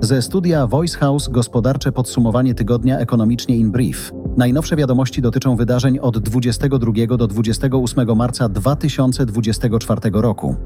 Ze studia Voice House gospodarcze podsumowanie tygodnia ekonomicznie in brief. Najnowsze wiadomości dotyczą wydarzeń od 22 do 28 marca 2024 roku.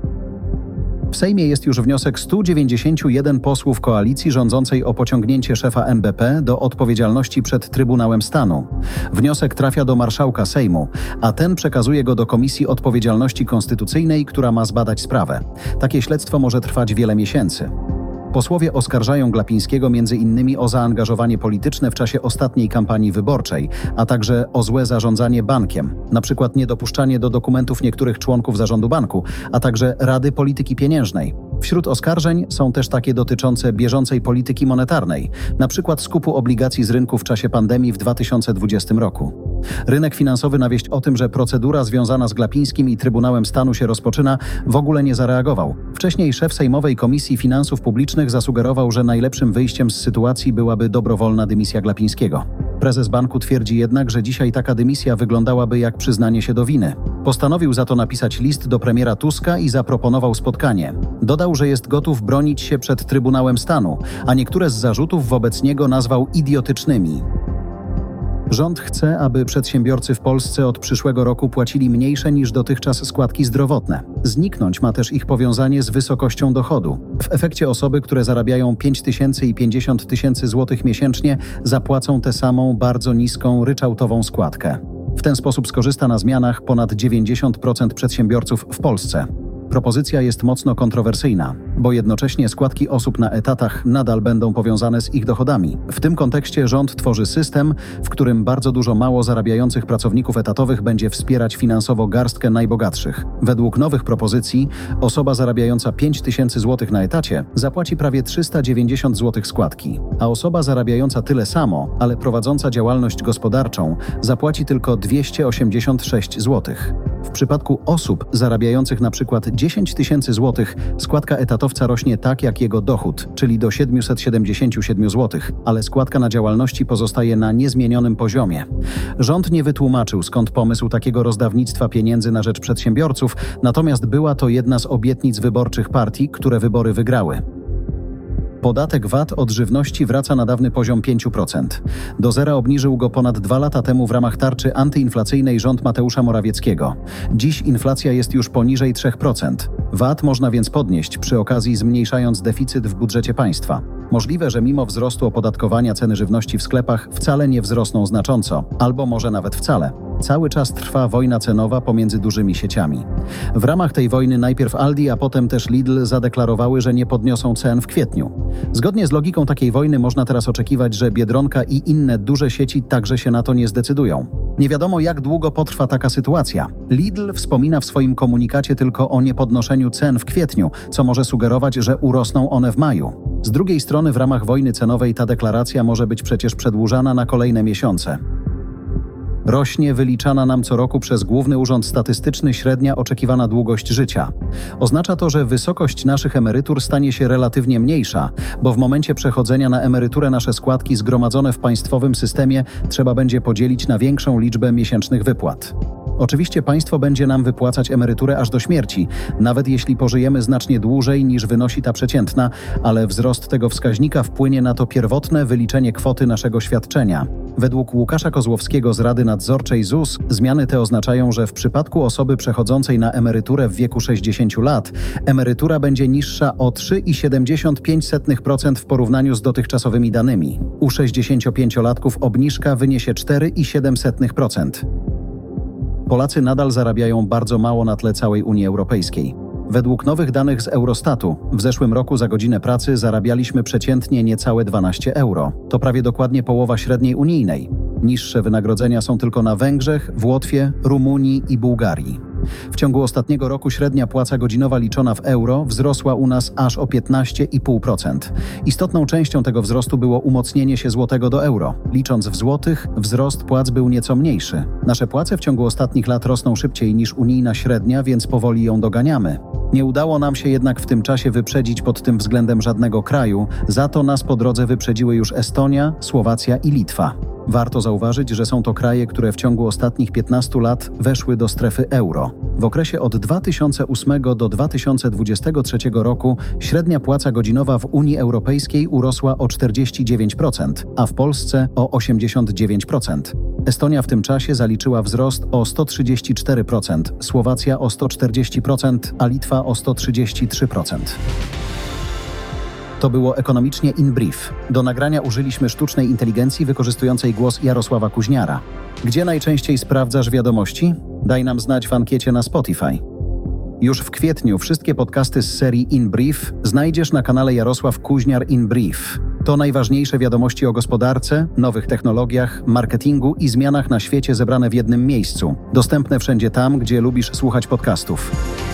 W Sejmie jest już wniosek 191 posłów koalicji rządzącej o pociągnięcie szefa NBP do odpowiedzialności przed Trybunałem Stanu. Wniosek trafia do marszałka Sejmu, a ten przekazuje go do Komisji Odpowiedzialności Konstytucyjnej, która ma zbadać sprawę. Takie śledztwo może trwać wiele miesięcy. Posłowie oskarżają Glapińskiego m.in. o zaangażowanie polityczne w czasie ostatniej kampanii wyborczej, a także o złe zarządzanie bankiem, np. niedopuszczanie do dokumentów niektórych członków zarządu banku, a także Rady Polityki Pieniężnej. Wśród oskarżeń są też takie dotyczące bieżącej polityki monetarnej, np. skupu obligacji z rynku w czasie pandemii w 2020 roku. Rynek finansowy na wieść o tym, że procedura związana z Glapińskim i Trybunałem Stanu się rozpoczyna, w ogóle nie zareagował. Wcześniej szef Sejmowej Komisji Finansów Publicznych zasugerował, że najlepszym wyjściem z sytuacji byłaby dobrowolna dymisja Glapińskiego. Prezes banku twierdzi jednak, że dzisiaj taka dymisja wyglądałaby jak przyznanie się do winy. Postanowił za to napisać list do premiera Tuska i zaproponował spotkanie. Dodał, że jest gotów bronić się przed Trybunałem Stanu, a niektóre z zarzutów wobec niego nazwał idiotycznymi. Rząd chce, aby przedsiębiorcy w Polsce od przyszłego roku płacili mniejsze niż dotychczas składki zdrowotne. Zniknąć ma też ich powiązanie z wysokością dochodu. W efekcie osoby, które zarabiają 5 tysięcy i 50 tysięcy złotych miesięcznie, zapłacą tę samą bardzo niską, ryczałtową składkę. W ten sposób skorzysta na zmianach ponad 90% przedsiębiorców w Polsce. Propozycja jest mocno kontrowersyjna, bo jednocześnie składki osób na etatach nadal będą powiązane z ich dochodami. W tym kontekście rząd tworzy system, w którym bardzo dużo mało zarabiających pracowników etatowych będzie wspierać finansowo garstkę najbogatszych. Według nowych propozycji osoba zarabiająca 5 tysięcy złotych na etacie zapłaci prawie 390 złotych składki, a osoba zarabiająca tyle samo, ale prowadząca działalność gospodarczą zapłaci tylko 286 złotych. W przypadku osób zarabiających na przykład 10 tysięcy złotych, składka etatowca rośnie tak jak jego dochód, czyli do 777 złotych, ale składka na działalności pozostaje na niezmienionym poziomie. Rząd nie wytłumaczył, skąd pomysł takiego rozdawnictwa pieniędzy na rzecz przedsiębiorców, natomiast była to jedna z obietnic wyborczych partii, które wybory wygrały. Podatek VAT od żywności wraca na dawny poziom 5%. Do zera obniżył go ponad 2 lata temu w ramach tarczy antyinflacyjnej rząd Mateusza Morawieckiego. Dziś inflacja jest już poniżej 3%. VAT można więc podnieść, przy okazji zmniejszając deficyt w budżecie państwa. Możliwe, że mimo wzrostu opodatkowania ceny żywności w sklepach wcale nie wzrosną znacząco, albo może nawet wcale. Cały czas trwa wojna cenowa pomiędzy dużymi sieciami. W ramach tej wojny najpierw Aldi, a potem też Lidl zadeklarowały, że nie podniosą cen w kwietniu. Zgodnie z logiką takiej wojny można teraz oczekiwać, że Biedronka i inne duże sieci także się na to nie zdecydują. Nie wiadomo, jak długo potrwa taka sytuacja. Lidl wspomina w swoim komunikacie tylko o niepodnoszeniu cen w kwietniu, co może sugerować, że urosną one w maju. Z drugiej strony w ramach wojny cenowej ta deklaracja może być przecież przedłużana na kolejne miesiące. Rośnie wyliczana nam co roku przez Główny Urząd Statystyczny średnia oczekiwana długość życia. Oznacza to, że wysokość naszych emerytur stanie się relatywnie mniejsza, bo w momencie przechodzenia na emeryturę nasze składki zgromadzone w państwowym systemie trzeba będzie podzielić na większą liczbę miesięcznych wypłat. Oczywiście państwo będzie nam wypłacać emeryturę aż do śmierci, nawet jeśli pożyjemy znacznie dłużej niż wynosi ta przeciętna, ale wzrost tego wskaźnika wpłynie na to pierwotne wyliczenie kwoty naszego świadczenia. Według Łukasza Kozłowskiego z Rady Nadzorczej ZUS zmiany te oznaczają, że w przypadku osoby przechodzącej na emeryturę w wieku 60 lat emerytura będzie niższa o 3,75% w porównaniu z dotychczasowymi danymi. U 65-latków obniżka wyniesie 4,7%. Polacy nadal zarabiają bardzo mało na tle całej Unii Europejskiej. Według nowych danych z Eurostatu w zeszłym roku za godzinę pracy zarabialiśmy przeciętnie niecałe 12 euro. To prawie dokładnie połowa średniej unijnej. Niższe wynagrodzenia są tylko na Węgrzech, w Łotwie, Rumunii i Bułgarii. W ciągu ostatniego roku średnia płaca godzinowa liczona w euro wzrosła u nas aż o 15,5%. Istotną częścią tego wzrostu było umocnienie się złotego do euro. Licząc w złotych, wzrost płac był nieco mniejszy. Nasze płace w ciągu ostatnich lat rosną szybciej niż unijna średnia, więc powoli ją doganiamy. Nie udało nam się jednak w tym czasie wyprzedzić pod tym względem żadnego kraju, za to nas po drodze wyprzedziły już Estonia, Słowacja i Litwa. Warto zauważyć, że są to kraje, które w ciągu ostatnich 15 lat weszły do strefy euro. W okresie od 2008 do 2023 roku średnia płaca godzinowa w Unii Europejskiej urosła o 49%, a w Polsce o 89%. Estonia w tym czasie zaliczyła wzrost o 134%, Słowacja o 140%, a Litwa o 133%. To było Ekonomicznie in Brief. Do nagrania użyliśmy sztucznej inteligencji wykorzystującej głos Jarosława Kuźniara. Gdzie najczęściej sprawdzasz wiadomości? Daj nam znać w ankiecie na Spotify. Już w kwietniu wszystkie podcasty z serii In Brief znajdziesz na kanale Jarosław Kuźniar In Brief. To najważniejsze wiadomości o gospodarce, nowych technologiach, marketingu i zmianach na świecie zebrane w jednym miejscu. Dostępne wszędzie tam, gdzie lubisz słuchać podcastów.